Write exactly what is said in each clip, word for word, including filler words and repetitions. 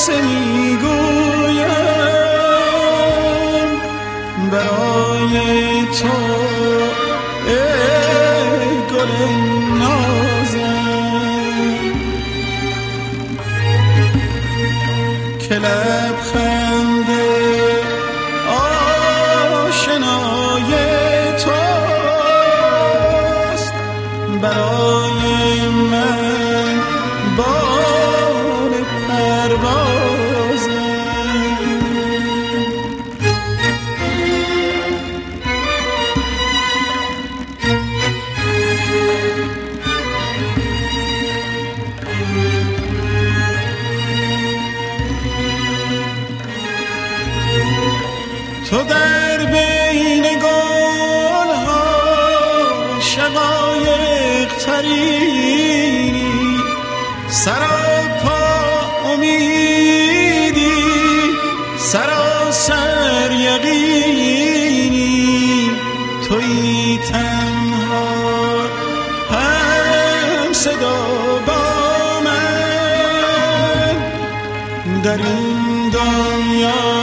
قصه میگویم برای تو ای گل نازم که لبخند آشنای توست برای من بال پروازم تو در بین گل‌ها شقایق ترینی سراپا امیدی سراسر یقینی تویی تنها هم صدا با من در این دنیا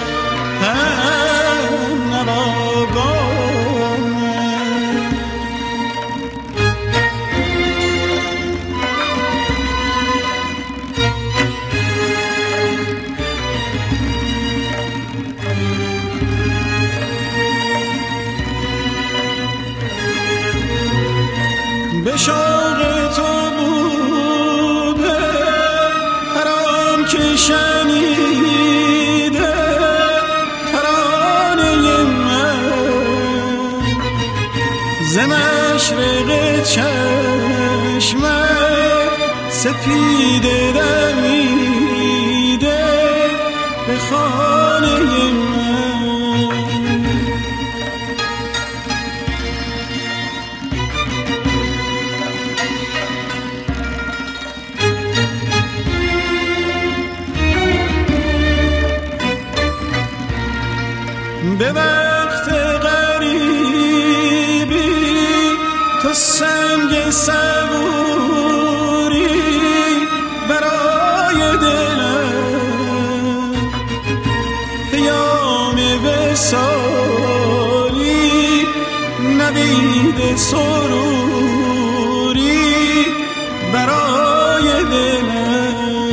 به شوق تو بوده حرام که شنیده ترانه من ز مشرق چشمت سپیده دمیده به خانه من به وقت غریبی تو سنگ صبوری برای دلم پیام وصالی نوید سروری برای دلم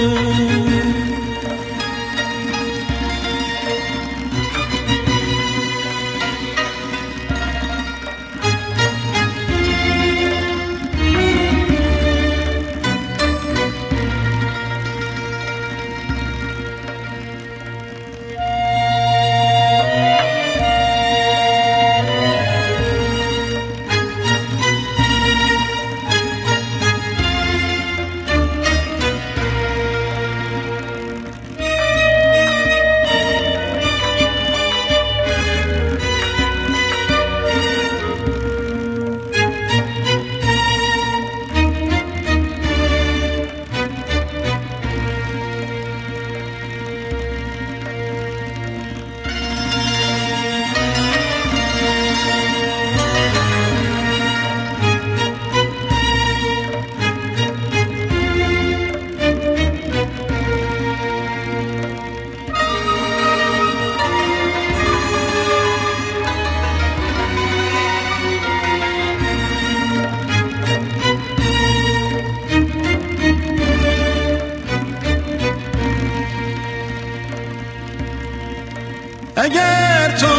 اگر تو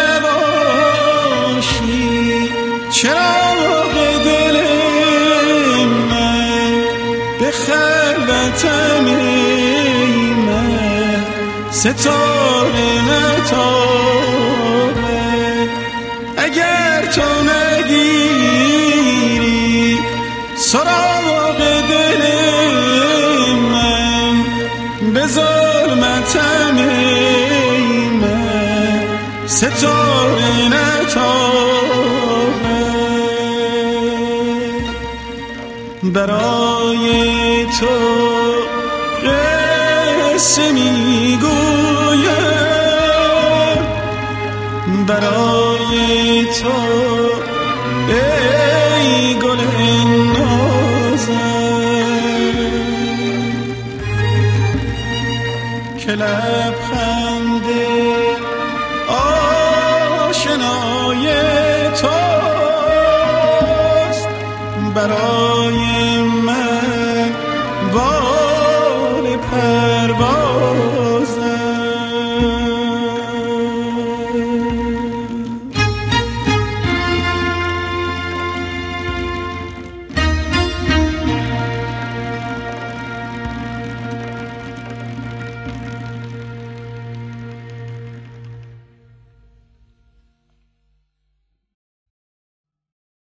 نباشی چراغ دل من به خلوتم ای من ستاره نتابد اگر تو نگیری سراغ دل من به ظلمتم ای من ستاره نتابد برای تو قصه میگویم برای تو ای گل نازم لبخند آشنای توست برای